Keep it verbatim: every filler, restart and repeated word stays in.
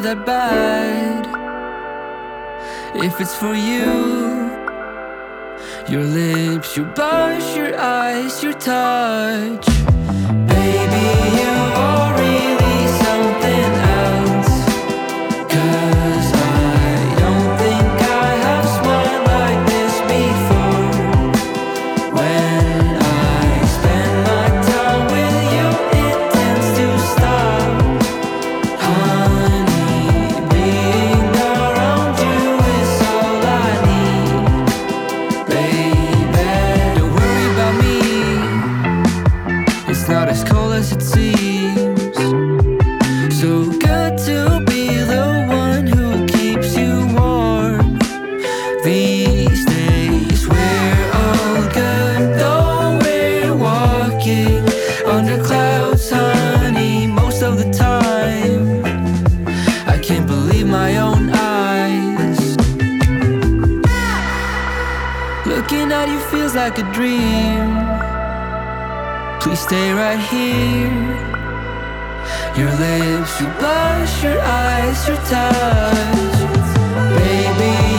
that bad. If it's for you, your lips, your blush, your eyes, your touch, baby, you are really something else. 'Cause I don't think I have smiled like this before. When I spend my time with you, it tends to stop. Honey, being around you is all I need. Baby, don't worry about me, it's not as cold as it seems. So good to be the one who keeps you warm. These days we're all good, though we're walking under clouds, honey, most of the time. I can't believe my own eyes. Looking at you feels like a dream. Please stay right here. Your lips, your blush, your eyes, your touch, baby,